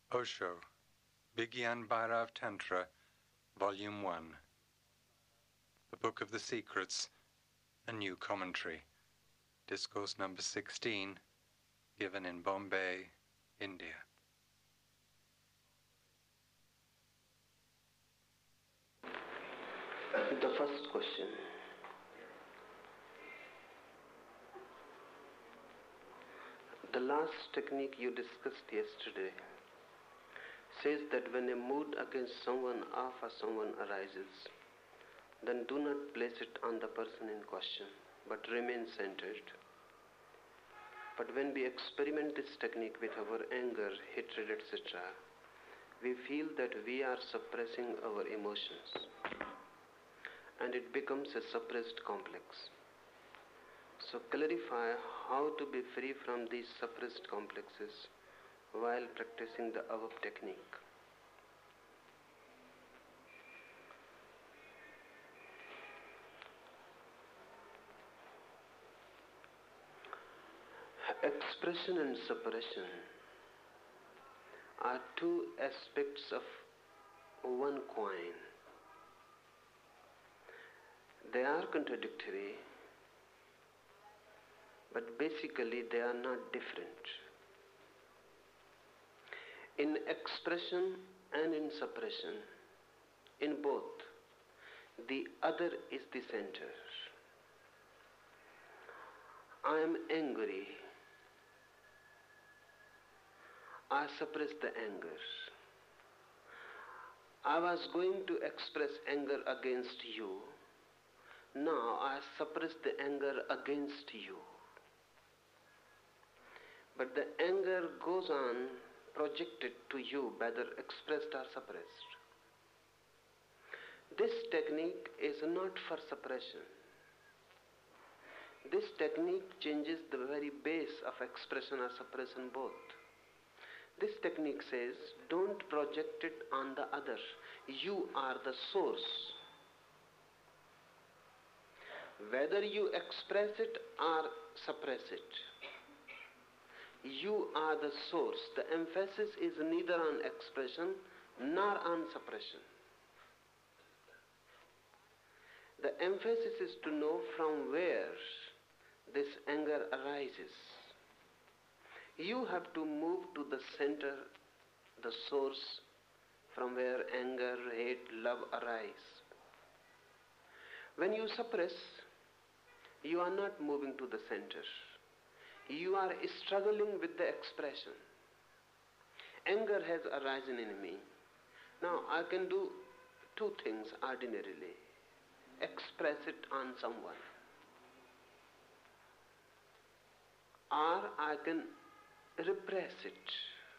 Osho, Vigyan Bhairav Tantra, Volume 1. The Book of the Secrets, a New Commentary. Discourse number 16, given in Bombay, India. The first question. The last technique you discussed yesterday says that when a mood against someone or someone arises, then do not place it on the person in question, but remain centered. But when we experiment this technique with our anger, hatred, etc., we feel that we are suppressing our emotions, and it becomes a suppressed complex. So clarify how to be free from these suppressed complexes while practicing the above technique. Expression and suppression are two aspects of one coin. They are contradictory, but basically they are not different. In expression and in suppression, in both, the other is the center. I am angry. I suppress the anger. I was going to express anger against you. Now I suppress the anger against you. But the anger goes on projected to you, whether expressed or suppressed. This technique is not for suppression. This technique changes the very base of expression or suppression both. This technique says, don't project it on the other. You are the source. Whether you express it or suppress it, you are the source. The emphasis is neither on expression nor on suppression. The emphasis is to know from where this anger arises. You have to move to the center, the source from where anger, hate, love arise. When you suppress, you are not moving to the center. You are struggling with the expression. Anger has arisen in me. Now I can do two things ordinarily. Express it on someone. Or I can repress it.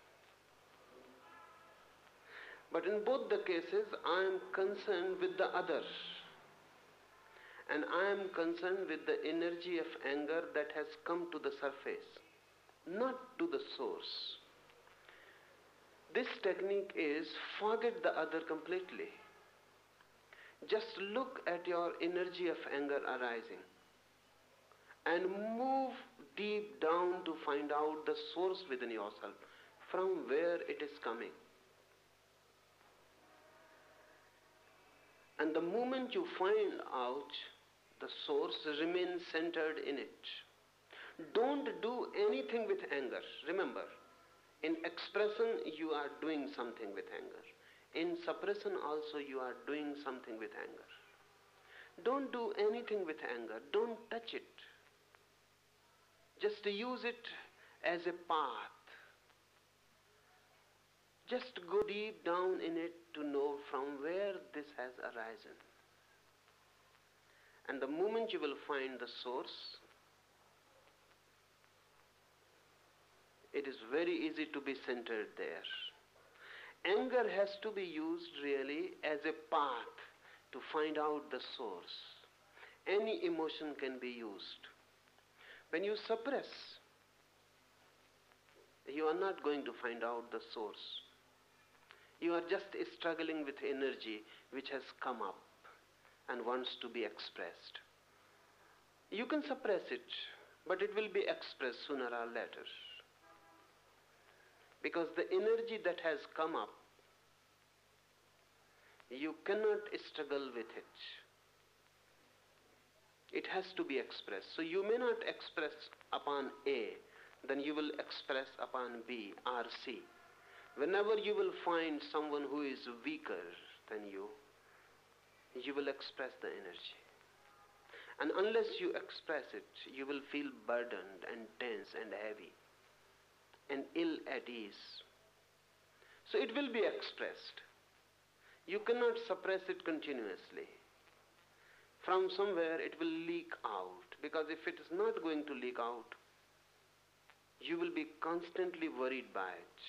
But in both the cases, I am concerned with the other. And I am concerned with the energy of anger that has come to the surface, not to the source. This technique is forget the other completely. Just look at your energy of anger arising and move deep down to find out the source within yourself, from where it is coming. And the moment you find out the source, remain centered in it. Don't do anything with anger. Remember, in expression you are doing something with anger. In suppression also you are doing something with anger. Don't do anything with anger. Don't touch it. Just use it as a path. Just go deep down in it to know from where this has arisen. And the moment you will find the source, it is very easy to be centered there. Anger has to be used really as a path to find out the source. Any emotion can be used. When you suppress, you are not going to find out the source. You are just struggling with energy which has come up and wants to be expressed. You can suppress it, but it will be expressed sooner or later. Because the energy that has come up, you cannot struggle with it. It has to be expressed. So you may not express upon A, then you will express upon B or C. Whenever you will find someone who is weaker than you will express the energy. And unless you express it, you will feel burdened and tense and heavy and ill at ease. So it will be expressed. You cannot suppress it continuously. From somewhere it will leak out, because if it is not going to leak out, you will be constantly worried by it.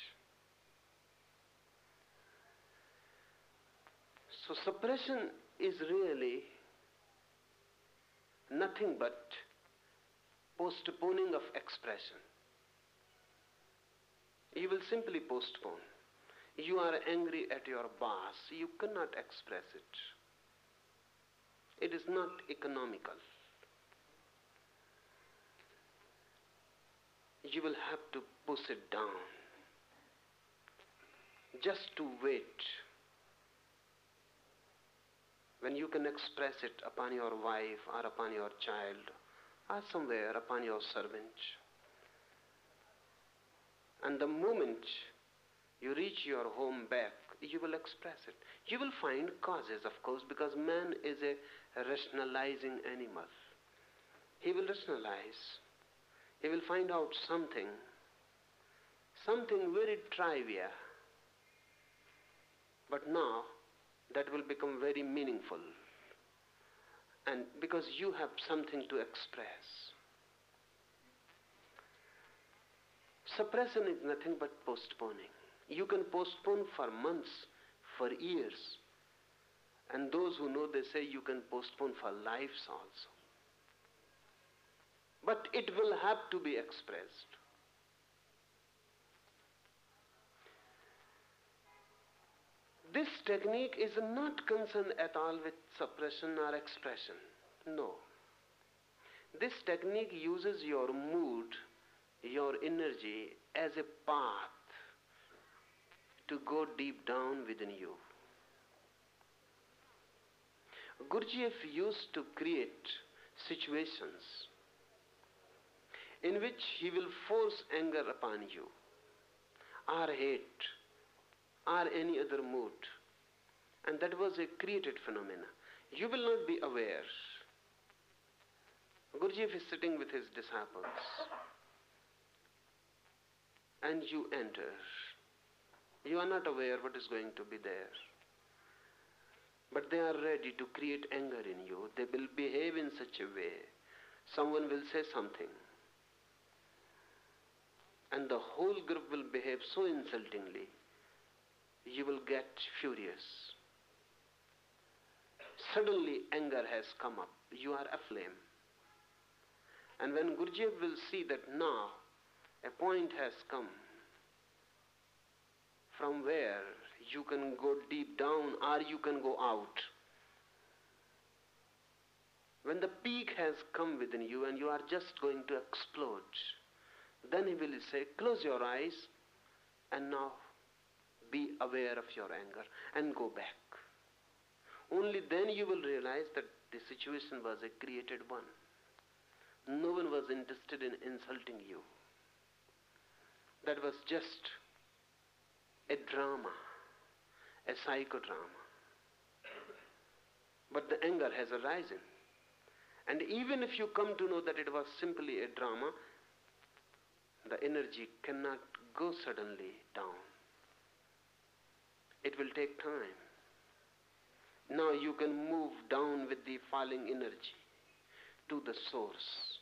So suppression is really nothing but postponing of expression. You will simply postpone. You are angry at your boss, you cannot express it. It is not economical. You will have to push it down, just to wait. When you can express it upon your wife or upon your child or somewhere upon your servant. And the moment you reach your home back, you will express it. You will find causes, of course, because man is a rationalizing animal. He will rationalize. He will find out something very trivial. But now, that will become very meaningful. And because you have something to express. Suppression is nothing but postponing. You can postpone for months, for years. And those who know, they say you can postpone for lives also. But it will have to be expressed. This technique is not concerned at all with suppression or expression. No. This technique uses your mood, your energy as a path to go deep down within you. Gurdjieff used to create situations in which he will force anger upon you, or hate, or any other mood. And that was a created phenomena. You will not be aware. Gurdjieff is sitting with his disciples, and you enter. You are not aware what is going to be there. But they are ready to create anger in you. They will behave in such a way. Someone will say something, and the whole group will behave so insultingly. You will get furious. Suddenly anger has come up. You are aflame. And when Gurdjieff will see that now a point has come from where you can go deep down or you can go out. When the peak has come within you and you are just going to explode, then he will say, close your eyes and now be aware of your anger and go back. Only then you will realize that the situation was a created one. No one was interested in insulting you. That was just a drama, a psychodrama. But the anger has arisen. And even if you come to know that it was simply a drama, the energy cannot go suddenly down. It will take time. Now you can move down with the falling energy to the source.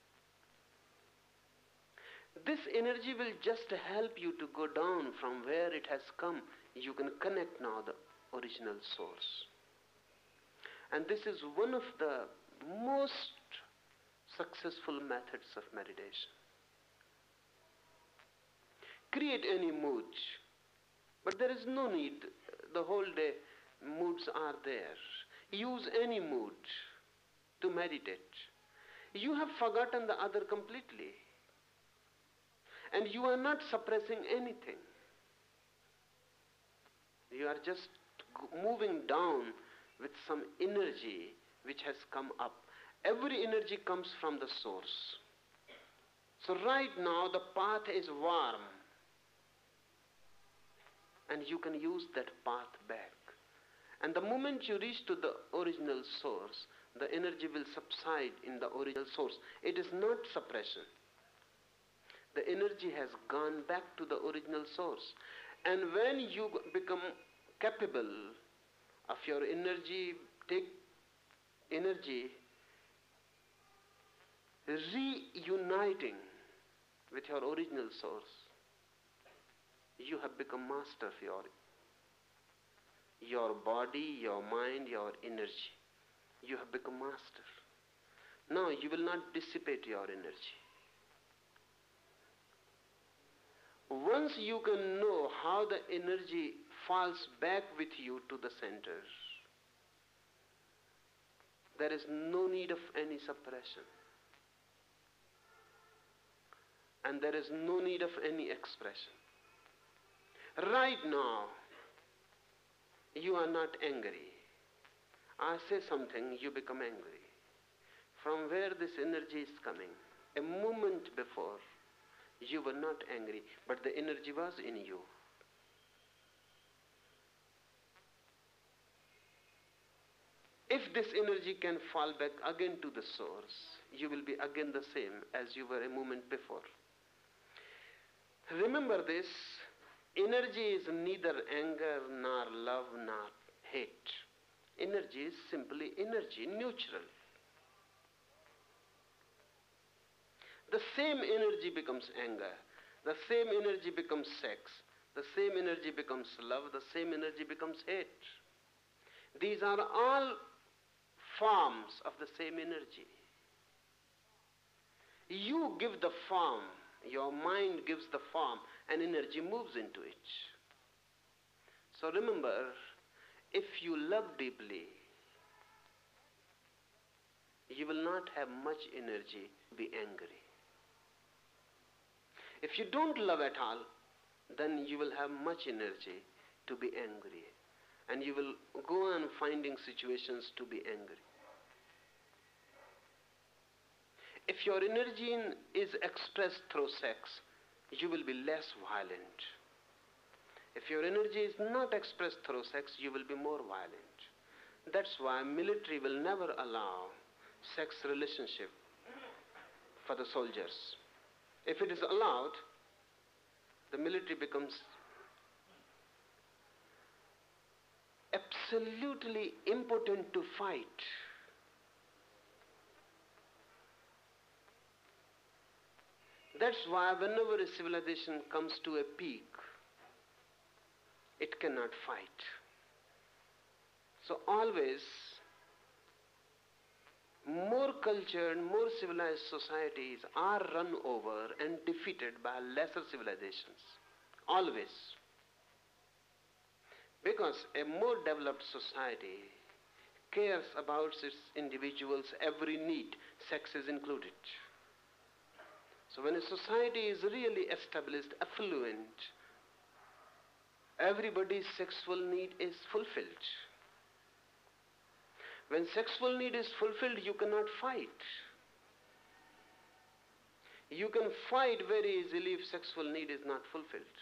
This energy will just help you to go down from where it has come. You can connect now the original source. And this is one of the most successful methods of meditation. Create any mood, but there is no need. The whole day moods are there. Use any mood to meditate. You have forgotten the other completely. And you are not suppressing anything. You are just moving down with some energy which has come up. Every energy comes from the source. So right now the path is warm, and you can use that path back. And the moment you reach to the original source, the energy will subside in the original source. It is not suppression. The energy has gone back to the original source. And when you become capable of your energy, take energy reuniting with your original source, you have become master of your body, your mind, your energy. You have become master. Now you will not dissipate your energy. Once you can know how the energy falls back with you to the center, there is no need of any suppression. And there is no need of any expression. Right now, you are not angry. I say something, you become angry. From where this energy is coming? A moment before, you were not angry, but the energy was in you. If this energy can fall back again to the source, you will be again the same as you were a moment before. Remember this, energy is neither anger, nor love, nor hate. Energy is simply energy, neutral. The same energy becomes anger, the same energy becomes sex, the same energy becomes love, the same energy becomes hate. These are all forms of the same energy. You give the form, your mind gives the form, and energy moves into it. So remember, if you love deeply, you will not have much energy to be angry. If you don't love at all, then you will have much energy to be angry. And you will go on finding situations to be angry. If your energy is expressed through sex, you will be less violent. If your energy is not expressed through sex, you will be more violent. That's why military will never allow sex relationship for the soldiers. If it is allowed, the military becomes absolutely impotent to fight. That's why whenever a civilization comes to a peak, it cannot fight. So always, more cultured, more civilized societies are run over and defeated by lesser civilizations. Always. Because a more developed society cares about its individuals' every need, sex is included. So when a society is really established, affluent, everybody's sexual need is fulfilled. When sexual need is fulfilled, you cannot fight. You can fight very easily if sexual need is not fulfilled.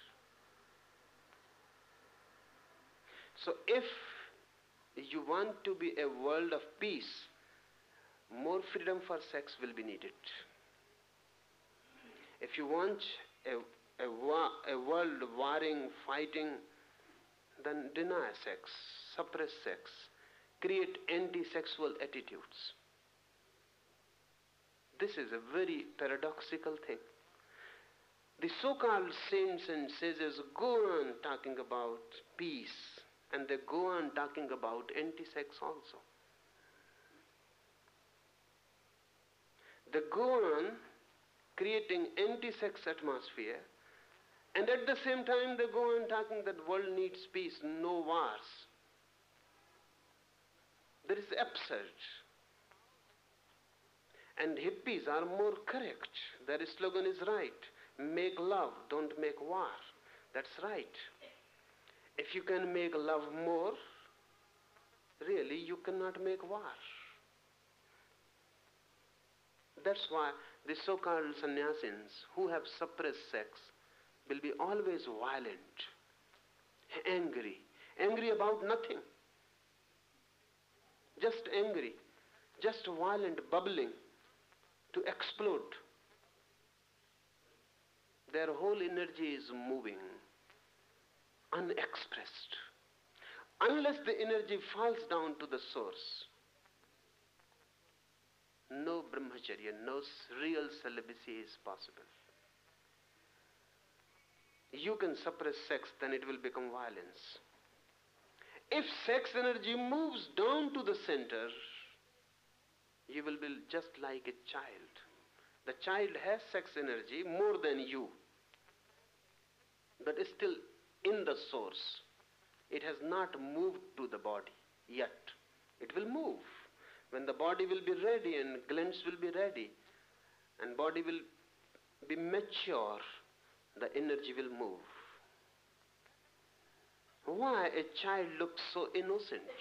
So if you want to be a world of peace, more freedom for sex will be needed. If you want a world warring, fighting, then deny sex, suppress sex, create anti-sexual attitudes. This is a very paradoxical thing. The so-called saints and sages go on talking about peace, and they go on talking about anti-sex also. They go on creating anti-sex atmosphere, and at the same time they go on talking that world needs peace, no wars. That is absurd. And hippies are more correct. Their slogan is right. Make love, don't make war. That's right. If If you can make love more, really you cannot make war. That's why the so-called sannyasins who have suppressed sex will be always violent, angry about nothing. Just angry, just violent, bubbling to explode. Their whole energy is moving, unexpressed. Unless the energy falls down to the source, no brahmacharya, no real celibacy is possible. You can suppress sex, then it will become violence. If sex energy moves down to the center, you will be just like a child. The child has sex energy more than you, but is still in the source. It has not moved to the body yet. It will move. When the body will be ready and glands will be ready and body will be mature, the energy will move. Why a child looks so innocent?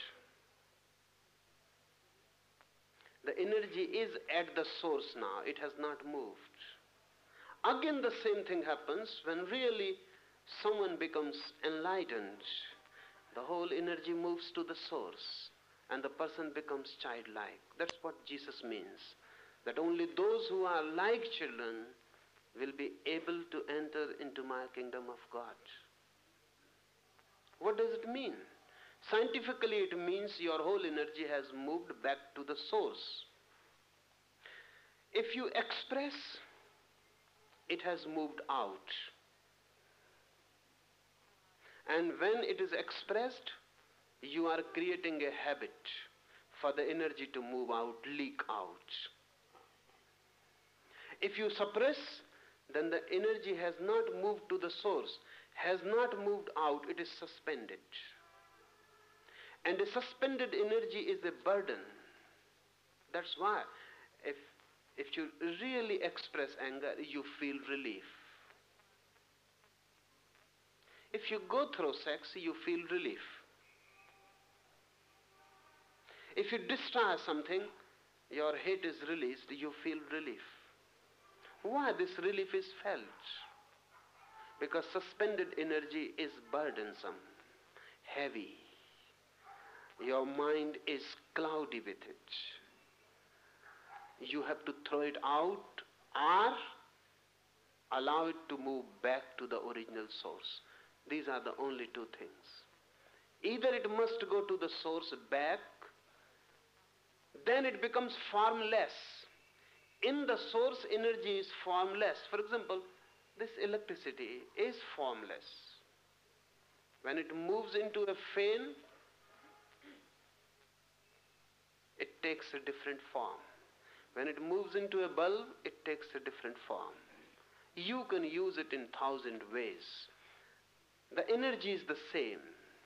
The energy is at the source now. It has not moved. Again the same thing happens when really someone becomes enlightened. The whole energy moves to the source and the person becomes childlike. That's what Jesus means. That only those who are like children will be able to enter into my kingdom of God. What does it mean? Scientifically it means your whole energy has moved back to the source. If you express, it has moved out. And when it is expressed, you are creating a habit for the energy to move out, leak out. If you suppress, then the energy has not moved to the source, has not moved out, it is suspended. And a suspended energy is a burden. That's why if you really express anger, you feel relief. If you go through sex, you feel relief. If you destroy something, your hate is released, you feel relief. Why this relief is felt? Because suspended energy is burdensome, heavy. Your mind is cloudy with it. You have to throw it out or allow it to move back to the original source. These are the only two things. Either it must go to the source back, then it becomes formless. In the source, energy is formless. For example, this electricity is formless. When it moves into a fan, it takes a different form. When it moves into a bulb, it takes a different form. You can use it in 1,000 ways. The energy is the same.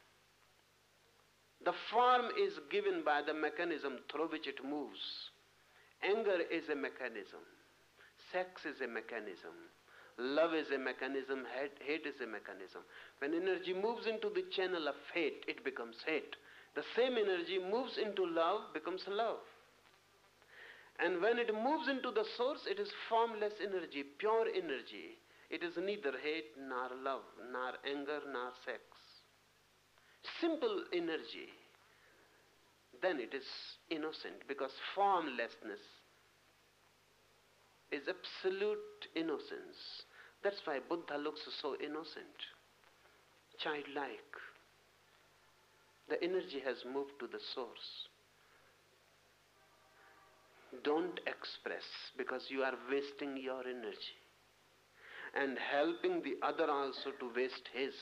The form is given by the mechanism through which it moves. Anger is a mechanism. Sex is a mechanism. Love is a mechanism. Hate is a mechanism. When energy moves into the channel of hate, it becomes hate. The same energy moves into love, becomes love. And when it moves into the source, it is formless energy, pure energy. It is neither hate nor love, nor anger nor sex. Simple energy. Then it is innocent, because formlessness is absolute innocence. That's why Buddha looks so innocent, childlike. The energy has moved to the source. Don't express, because you are wasting your energy and helping the other also to waste his.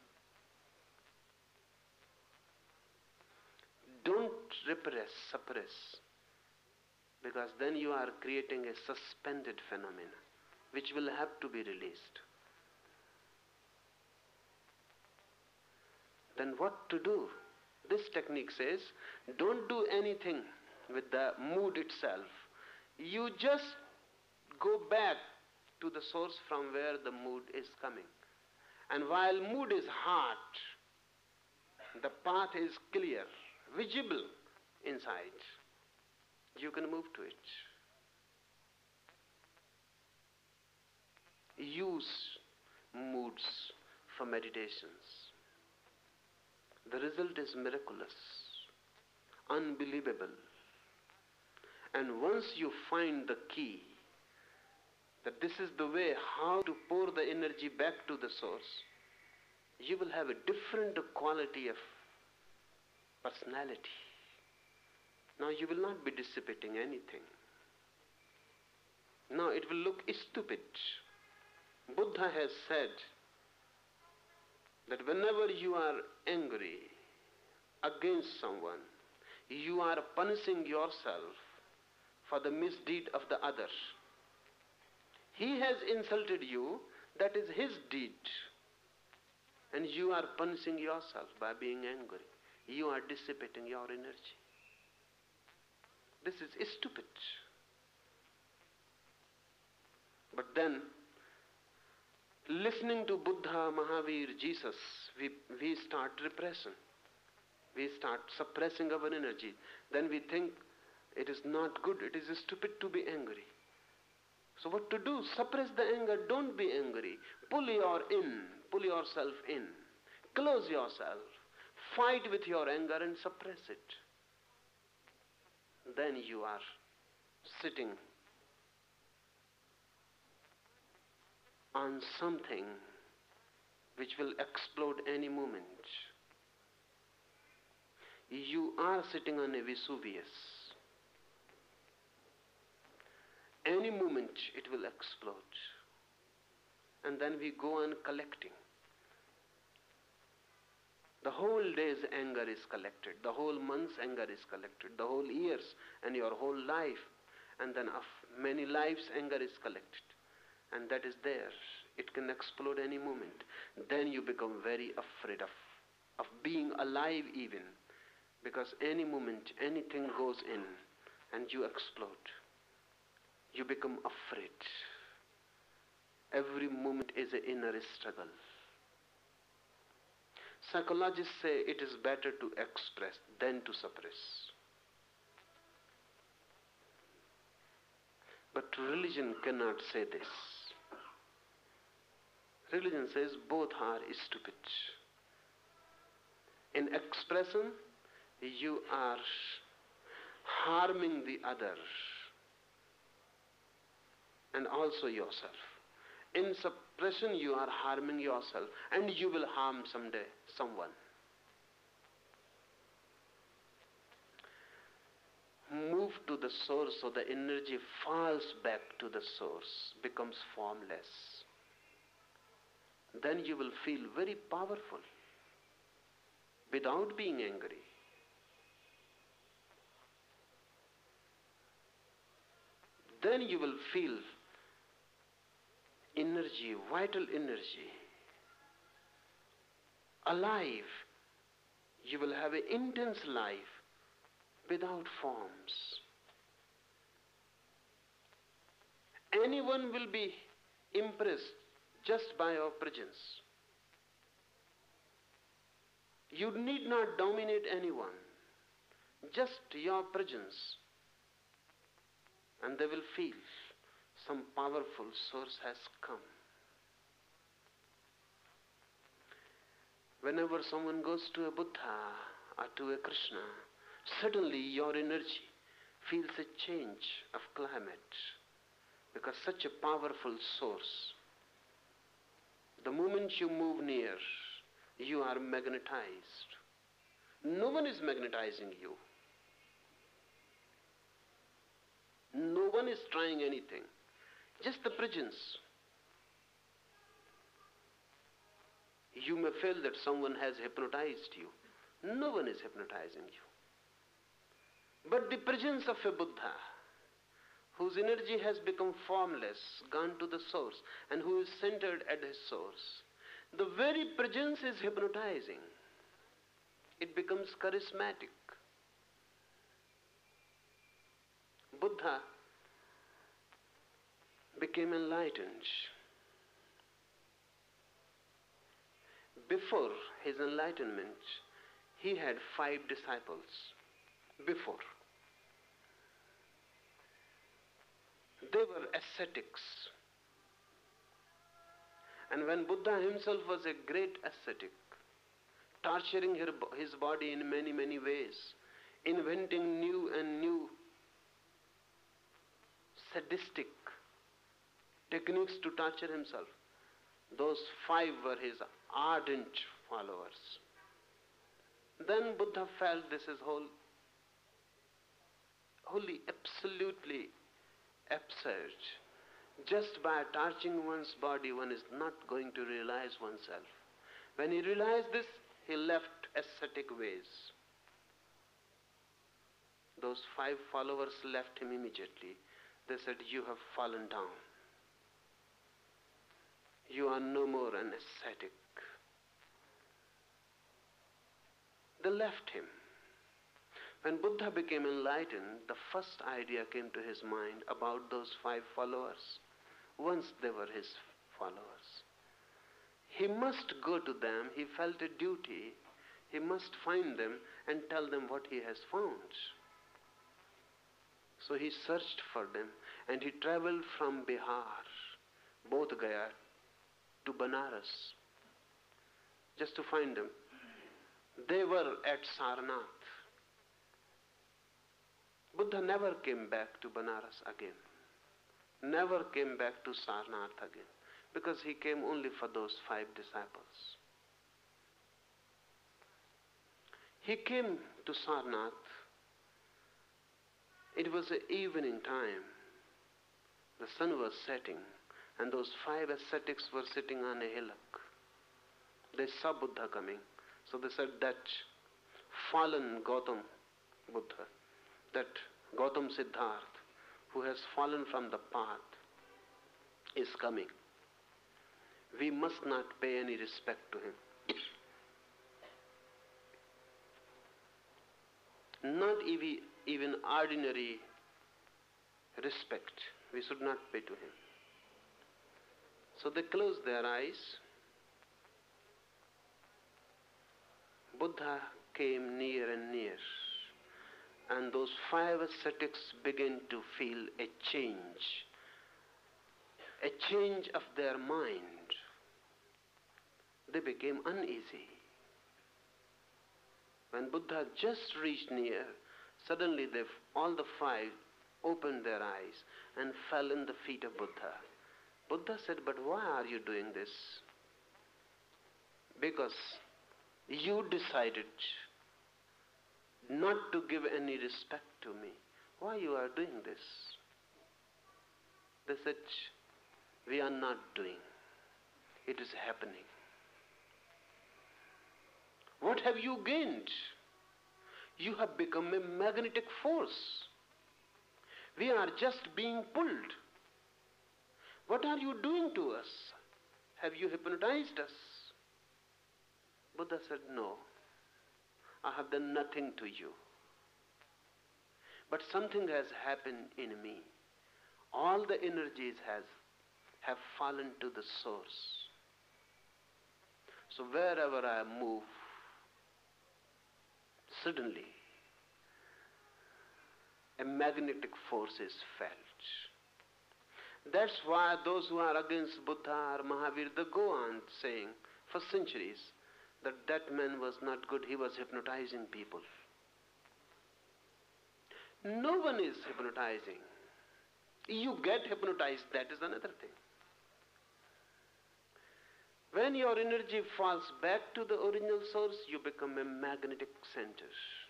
Don't repress, suppress, because then you are creating a suspended phenomena which will have to be released. Then what to do? This technique says, don't do anything with the mood itself. You just go back to the source from where the mood is coming. And while mood is hot, the path is clear, visible inside, you can move to it. Use moods for meditations. The result is miraculous, unbelievable. And once you find the key, that this is the way how to pour the energy back to the source, you will have a different quality of personality. Now you will not be dissipating anything. Now it will look stupid. Buddha has said that whenever you are angry against someone, you are punishing yourself for the misdeed of the other. He has insulted you, that is his deed. And you are punishing yourself by being angry. You are dissipating your energy. This is stupid. But then, listening to Buddha, Mahavir, Jesus, we start repression. We start suppressing our energy. Then we think it is not good, it is stupid to be angry. So what to do? Suppress the anger, don't be angry. Pull yourself in. Close yourself. Fight with your anger and suppress it. Then you are sitting on something which will explode any moment. You are sitting on a Vesuvius. Any moment it will explode. And then we go on collecting. The whole day's anger is collected. The whole month's anger is collected. The whole year's and your whole life. And then of many lives anger is collected. And that is there. It can explode any moment. Then you become very afraid of being alive even. Because any moment, anything goes in and you explode. You become afraid. Every moment is an inner struggle. Psychologists say it is better to express than to suppress. But religion cannot say this. Religion says both are stupid. In expression, you are harming the other and also yourself. In suppression, you are harming yourself and you will harm someday someone. Move to the source so the energy falls back to the source, becomes formless. Then you will feel very powerful without being angry. Then you will feel energy, vital energy, alive. You will have an intense life without forms. Anyone will be impressed just by your presence. You need not dominate anyone, just your presence. And they will feel some powerful source has come. Whenever someone goes to a Buddha or to a Krishna, suddenly your energy feels a change of climate, because such a powerful source, the moment you move near, you are magnetized. No one is magnetizing you. No one is trying anything. Just the presence. You may feel that someone has hypnotized you. No one is hypnotizing you. But the presence of a Buddha, whose energy has become formless, gone to the source, and who is centered at his source, the very presence is hypnotizing. It becomes charismatic. Buddha became enlightened. Before his enlightenment, he had 5 disciples before. They were ascetics. And when Buddha himself was a great ascetic, torturing his body in many, many ways, inventing new and new sadistic techniques to torture himself, those 5 were his ardent followers. Then Buddha felt this is wholly, absolutely absurd. Just by torturing one's body, one is not going to realize oneself. When he realized this, he left ascetic ways. Those 5 followers left him immediately. They said, "You have fallen down. You are no more an ascetic." They left him. When Buddha became enlightened, the first idea came to his mind about those 5 followers. Once they were his followers, he must go to them. He felt a duty. He must find them and tell them what he has found. So he searched for them, and he traveled from Bihar, Bodh Gaya, to Banaras, just to find them. They were at Sarnath. Buddha never came back to Banaras again. Never came back to Sarnath again, because he came only for those 5 disciples. He came to Sarnath. It was an evening time. The sun was setting, and those 5 ascetics were sitting on a hillock. They saw Buddha coming, so they said, that fallen Gautam Buddha, that Gautam Siddhartha, who has fallen from the path, is coming. We must not pay any respect to him. Not even ordinary respect we should not pay to him. So they closed their eyes. Buddha came near and near, and those 5 ascetics began to feel a change of their mind. They became uneasy. When Buddha just reached near, suddenly all the 5 opened their eyes and fell in the feet of Buddha. Buddha said, "But why are you doing this?" "Because you decided not to give any respect to me. Why you are doing this?" They said, "We are not doing. It is happening." "What have you gained? You have become a magnetic force. We are just being pulled. What are you doing to us? Have you hypnotized us?" Buddha said, "No, I have done nothing to you. But something has happened in me. All the energies have fallen to the source. So wherever I move, suddenly a magnetic force is felt." That's why those who are against Buddha or Mahavir, they go on saying for centuries that man was not good, he was hypnotizing people. No one is hypnotizing. You get hypnotized, that is another thing. When your energy falls back to the original source, you become a magnetic center.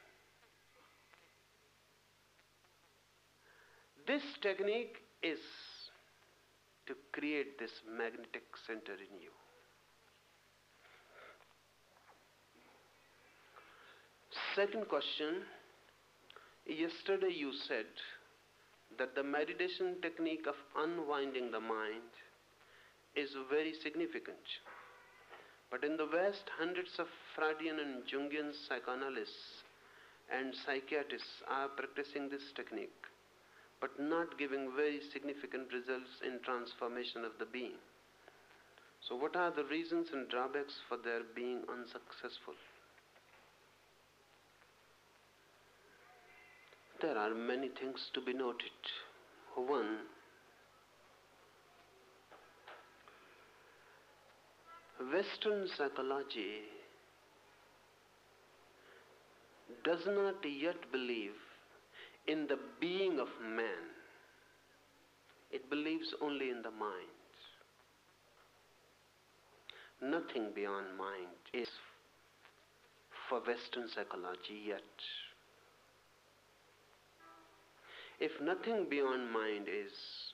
This technique is to create this magnetic center in you. Second question. Yesterday you said that the meditation technique of unwinding the mind is very significant. But in the West, hundreds of Freudian and Jungian psychoanalysts and psychiatrists are practicing this technique, but not giving very significant results in transformation of the being. So what are the reasons and drawbacks for their being unsuccessful? There are many things to be noted. One, Western psychology does not yet believe in the being of man. It believes only in the mind. Nothing beyond mind is for Western psychology yet. If nothing beyond mind is,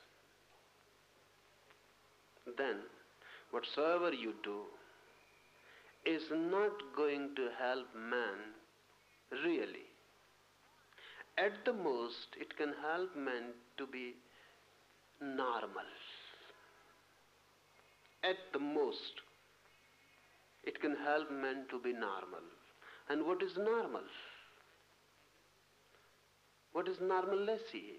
then whatsoever you do is not going to help man really. At the most, it can help man to be normal. At the most, it can help man to be normal. And what is normal? What is normalcy?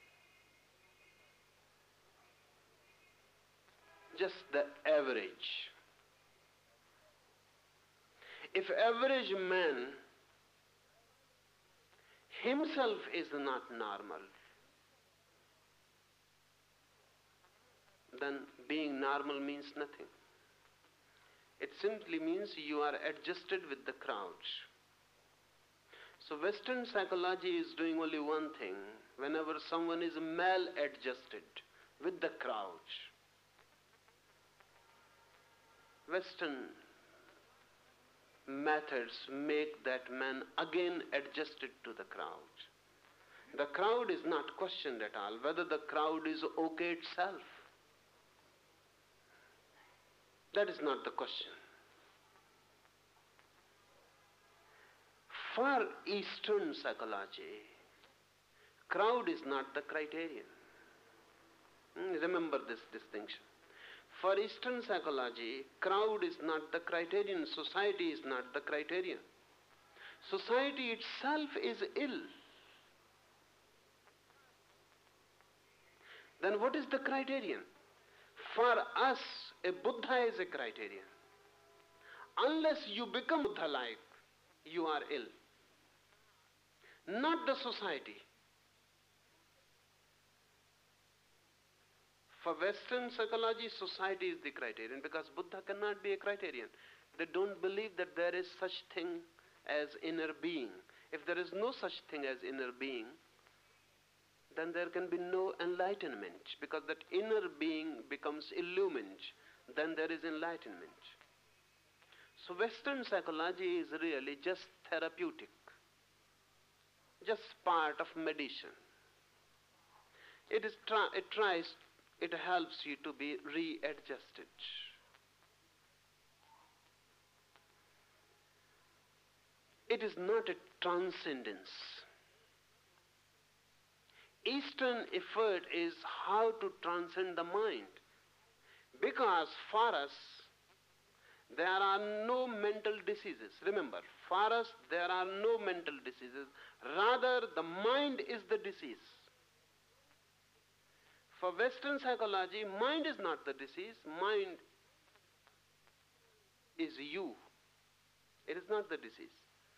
Just the average. If average man himself is not normal, then being normal means nothing. It simply means you are adjusted with the crowd. So Western psychology is doing only one thing. Whenever someone is maladjusted with the crowd, Western methods make that man again adjusted to the crowd. The crowd is not questioned at all, whether the crowd is okay itself. That is not the question. For Eastern psychology, crowd is not the criterion. Remember this distinction. For Eastern psychology, crowd is not the criterion, society is not the criterion. Society itself is ill. Then what is the criterion? For us, a Buddha is a criterion. Unless you become Buddha-like, you are ill. Not the society. For Western psychology, society is the criterion because Buddha cannot be a criterion. They don't believe that there is such thing as inner being. If there is no such thing as inner being, then there can be no enlightenment because that inner being becomes illumined. Then there is enlightenment. So Western psychology is really just therapeutic, just part of medicine. It helps you to be readjusted. It is not a transcendence. Eastern effort is how to transcend the mind. Because for us, there are no mental diseases. Remember, for us, there are no mental diseases. Rather, the mind is the disease. For Western psychology, mind is not the disease. Mind is you. It is not the disease.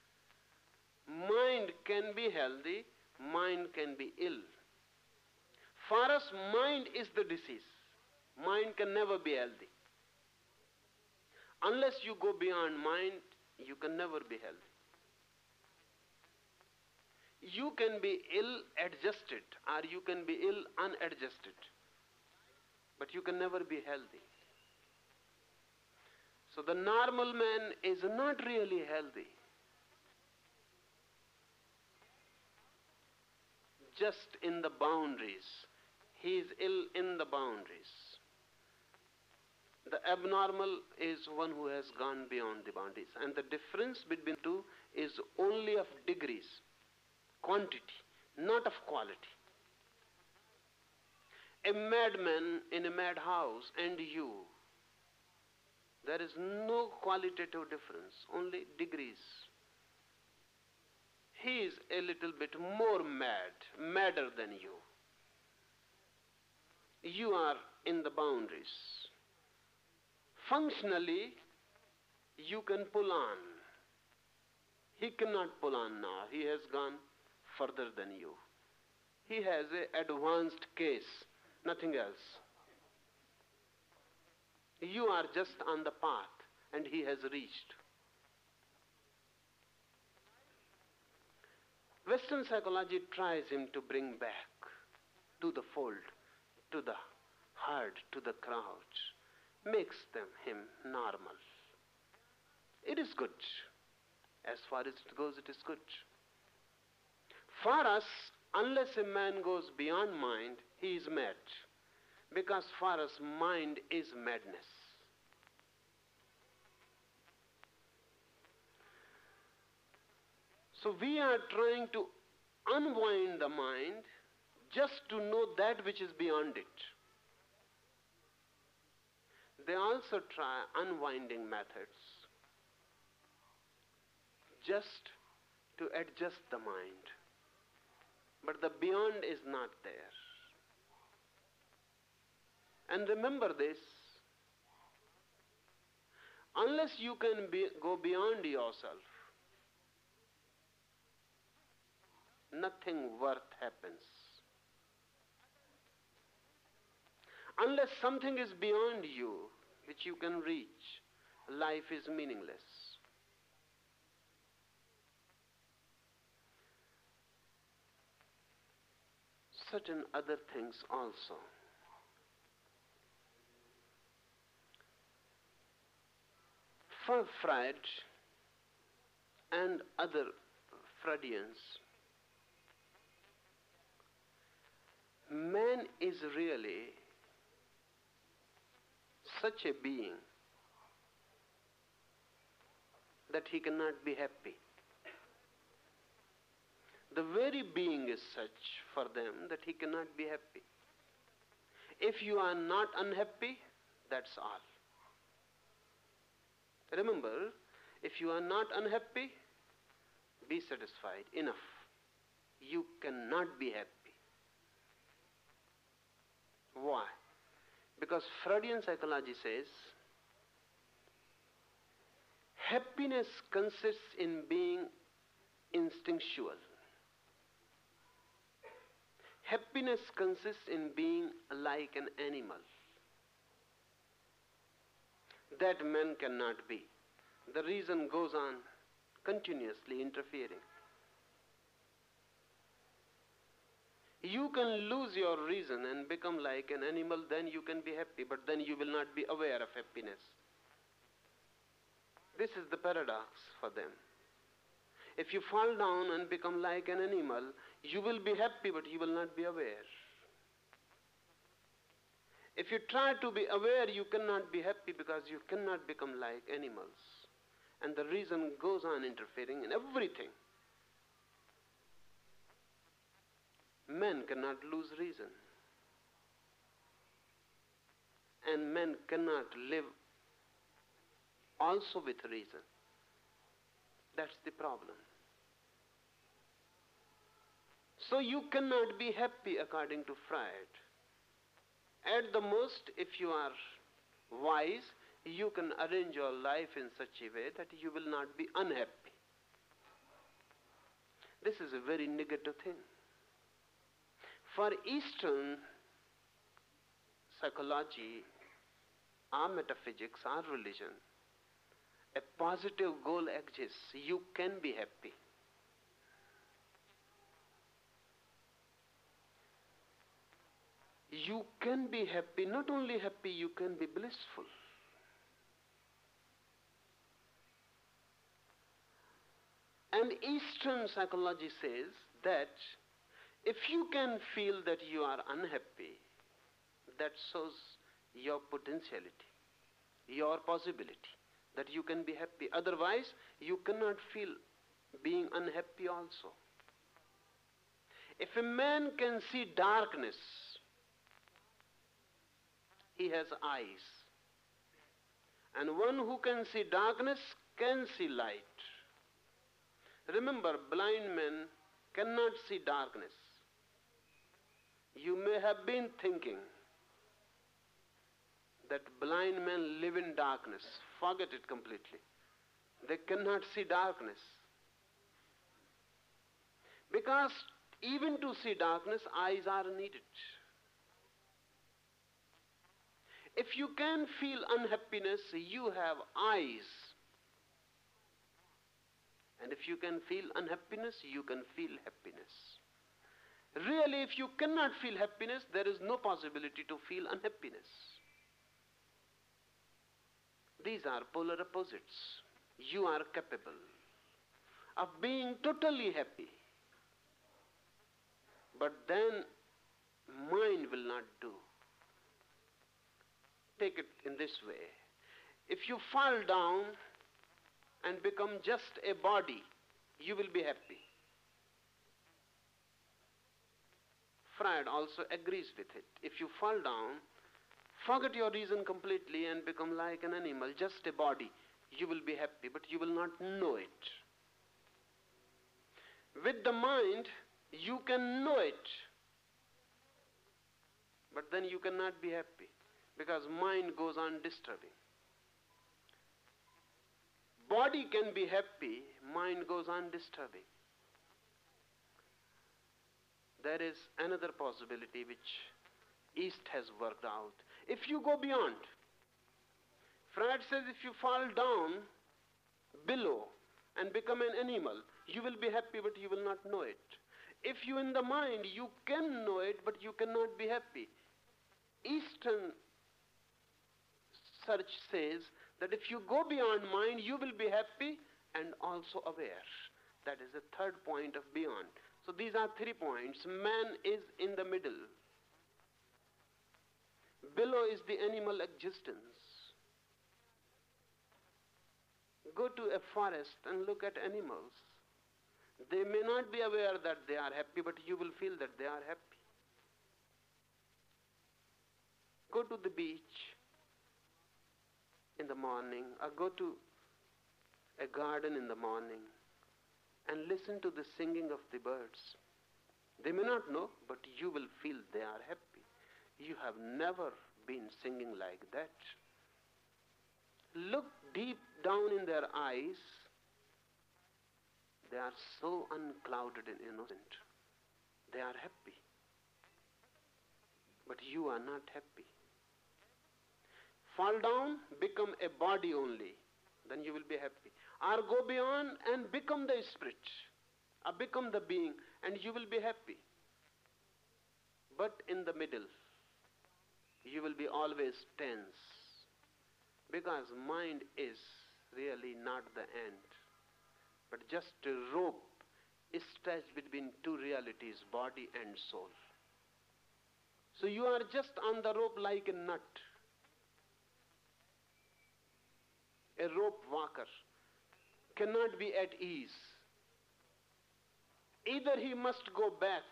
Mind can be healthy. Mind can be ill. For us, mind is the disease. Mind can never be healthy. Unless you go beyond mind, you can never be healthy. You can be ill-adjusted or you can be ill-unadjusted. But you can never be healthy. So the normal man is not really healthy. Just in the boundaries. He is ill in the boundaries. The abnormal is one who has gone beyond the boundaries. And the difference between two is only of degrees, quantity, not of quality. A madman in a madhouse and you, there is no qualitative difference, only degrees. He is a little bit more mad, madder than you. You are in the boundaries. Functionally, you can pull on. He cannot pull on now. He has gone further than you. He has an advanced case, nothing else. You are just on the path and he has reached. Western psychology tries him to bring back to the fold, to the herd, to the crowd, makes him normal. It is good. As far as it goes, it is good. For us, unless a man goes beyond mind, he is mad. Because for us, mind is madness. So we are trying to unwind the mind just to know that which is beyond it. They also try unwinding methods just to adjust the mind. But the beyond is not there. And remember this, unless you can go beyond yourself, nothing worth happens. Unless something is beyond you, which you can reach, life is meaningless. Certain other things also. For Freud and other Freudians, man is really such a being that he cannot be happy. The very being is such for them that he cannot be happy. If you are not unhappy, that's all. Remember, if you are not unhappy, be satisfied. Enough. You cannot be happy. Why? Because Freudian psychology says happiness consists in being instinctual. Happiness consists in being like an animal. That man cannot be. The reason goes on continuously interfering. You can lose your reason and become like an animal, then you can be happy, but then you will not be aware of happiness. This is the paradox for them. If you fall down and become like an animal, you will be happy, but you will not be aware. If you try to be aware, you cannot be happy because you cannot become like animals. And the reason goes on interfering in everything. Men cannot lose reason. And men cannot live also with reason. That's the problem. So you cannot be happy according to Freud. At the most, if you are wise, you can arrange your life in such a way that you will not be unhappy. This is a very negative thing. For Eastern psychology, or metaphysics, or religion, a positive goal exists. You can be happy. You can be happy. Not only happy, you can be blissful. And Eastern psychology says that if you can feel that you are unhappy, that shows your potentiality, your possibility, that you can be happy. Otherwise, you cannot feel being unhappy also. If a man can see darkness, he has eyes. And one who can see darkness can see light. Remember, blind men cannot see darkness. You may have been thinking that blind men live in darkness. Forget it completely. They cannot see darkness. Because even to see darkness, eyes are needed. If you can feel unhappiness, you have eyes. And if you can feel unhappiness, you can feel happiness. Really, if you cannot feel happiness, there is no possibility to feel unhappiness. These are polar opposites. You are capable of being totally happy. But then, mind will not do. Take it in this way. If you fall down and become just a body, you will be happy. Freud also agrees with it. If you fall down, forget your reason completely and become like an animal, just a body, you will be happy, but you will not know it. With the mind, you can know it, but then you cannot be happy, because mind goes on disturbing. Body can be happy, mind goes on disturbing. There is another possibility which East has worked out. If you go beyond, Freud says if you fall down below and become an animal, you will be happy, but you will not know it. If you in the mind, you can know it, but you cannot be happy. Eastern search says that if you go beyond mind, you will be happy and also aware. That is the third point of beyond. So these are 3 points. Man is in the middle. Below is the animal existence. Go to a forest and look at animals. They may not be aware that they are happy, but you will feel that they are happy. Go to the beach in the morning, or go to a garden in the morning and listen to the singing of the birds. They may not know, but you will feel they are happy. You have never been singing like that. Look deep down in their eyes. They are so unclouded and innocent. They are happy. But you are not happy. Fall down, become a body only. Then you will be happy. Or go beyond and become the spirit. Or become the being, and you will be happy. But in the middle, you will be always tense. Because mind is really not the end, but just a rope stretched between two realities, body and soul. So you are just on the rope like a nut. A rope walker cannot be at ease. Either he must go back,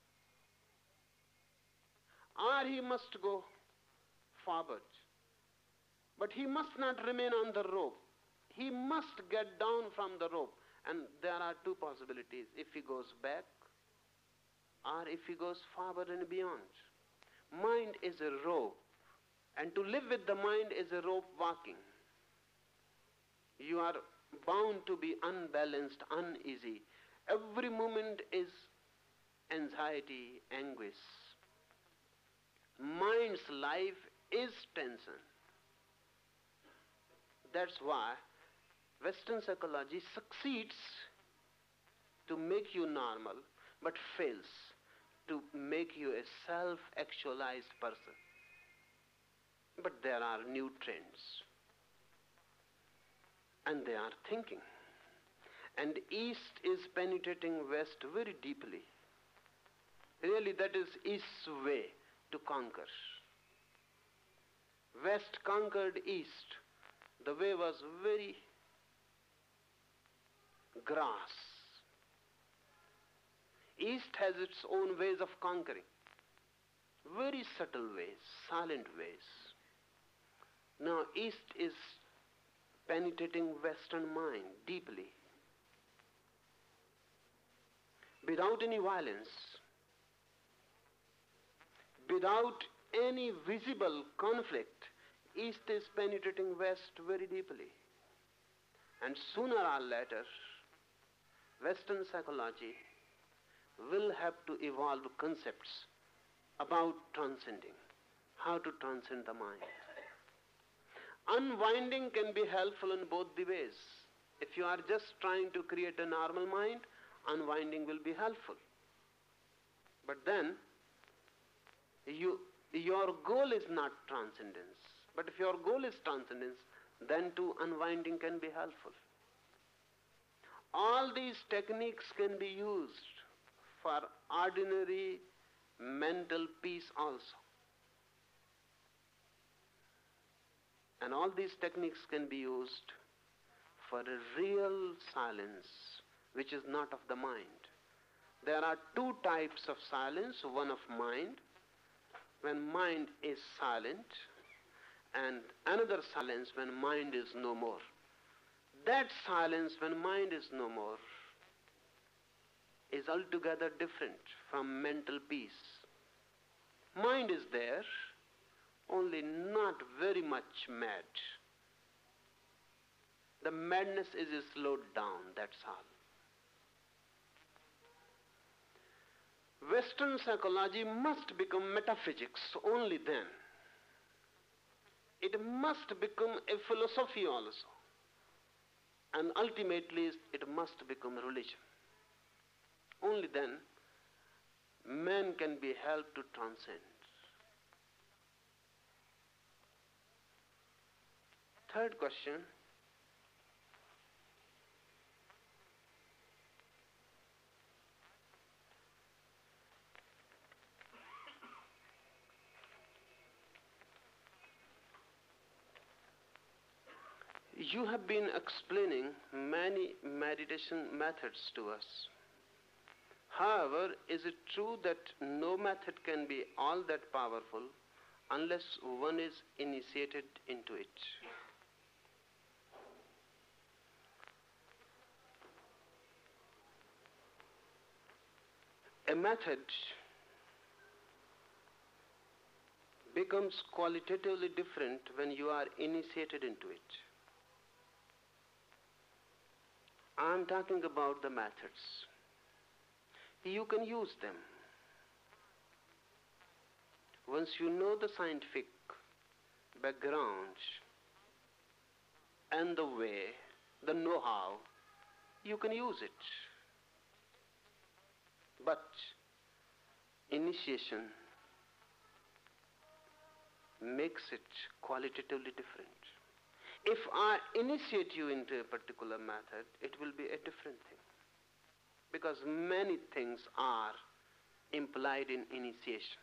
or he must go forward. But he must not remain on the rope. He must get down from the rope. And there are 2 possibilities. If he goes back, or if he goes forward and beyond. Mind is a rope. And to live with the mind is a rope walking. You are bound to be unbalanced, uneasy. Every moment is anxiety, anguish. Mind's life is tension. That's why Western psychology succeeds to make you normal, but fails to make you a self-actualized person. But there are new trends. And they are thinking. And East is penetrating West very deeply. Really, that is East's way to conquer. West conquered East. The way was very grass. East has its own ways of conquering. Very subtle ways, silent ways. Now East is penetrating Western mind deeply. Without any violence, without any visible conflict, East is penetrating West very deeply. And sooner or later, Western psychology will have to evolve concepts about transcending, how to transcend the mind. Unwinding can be helpful in both the ways. If you are just trying to create a normal mind, unwinding will be helpful. But then, your goal is not transcendence. But if your goal is transcendence, then too unwinding can be helpful. All these techniques can be used for ordinary mental peace also. And all these techniques can be used for a real silence, which is not of the mind. There are two types of silence, one of mind, when mind is silent, and another silence when mind is no more. That silence when mind is no more is altogether different from mental peace. Mind is there, only not very much mad. The madness is slowed down, that's all. Western psychology must become metaphysics only then. It must become a philosophy also. And ultimately it must become religion. Only then man can be helped to transcend. Third question. You have been explaining many meditation methods to us. However, is it true that no method can be all that powerful unless one is initiated into it? A method becomes qualitatively different when you are initiated into it. I am talking about the methods. You can use them. Once you know the scientific background and the way, the know-how, you can use it. But initiation makes it qualitatively different. If I initiate you into a particular method, it will be a different thing. Because many things are implied in initiation.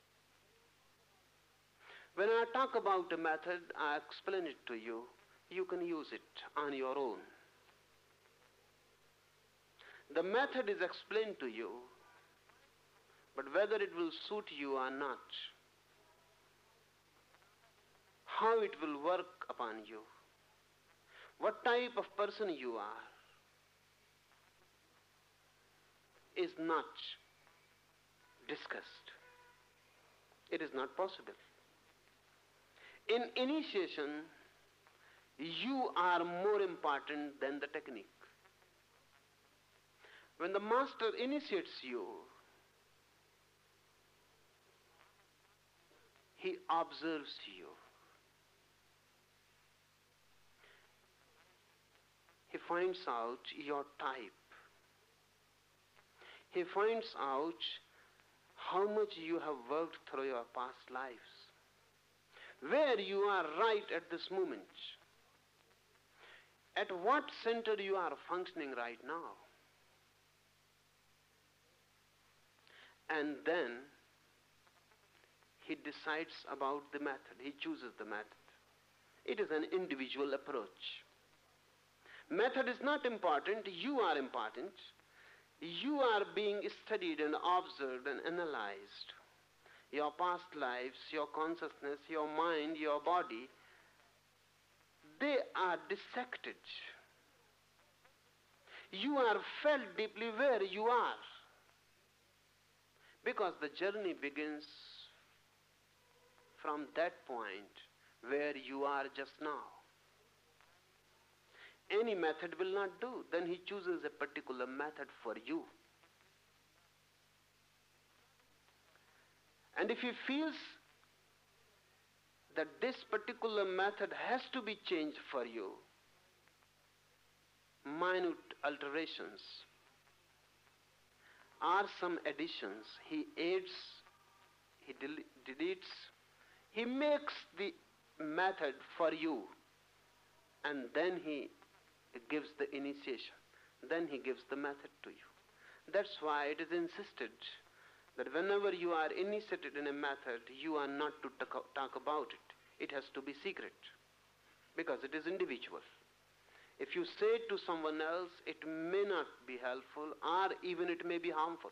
When I talk about a method, I explain it to you. You can use it on your own. The method is explained to you, but whether it will suit you or not, how it will work upon you, what type of person you are, is not discussed. It is not possible. In initiation, you are more important than the technique. When the master initiates you, he observes you. He finds out your type. He finds out how much you have worked through your past lives, where you are right at this moment, at what center you are functioning right now. And then he decides about the method. He chooses the method. It is an individual approach. Method is not important. You are important. You are being studied and observed and analyzed. Your past lives, your consciousness, your mind, your body, they are dissected. You are felt deeply where you are. Because the journey begins from that point where you are just now. Any method will not do. Then he chooses a particular method for you. And if he feels that this particular method has to be changed for you, minute alterations or some additions, he adds, he deletes, he makes the method for you, and then he gives the initiation, then he gives the method to you. That's why it is insisted that whenever you are initiated in a method, you are not to talk about it. It has to be secret, because it is individual. If you say it to someone else, it may not be helpful, or even it may be harmful.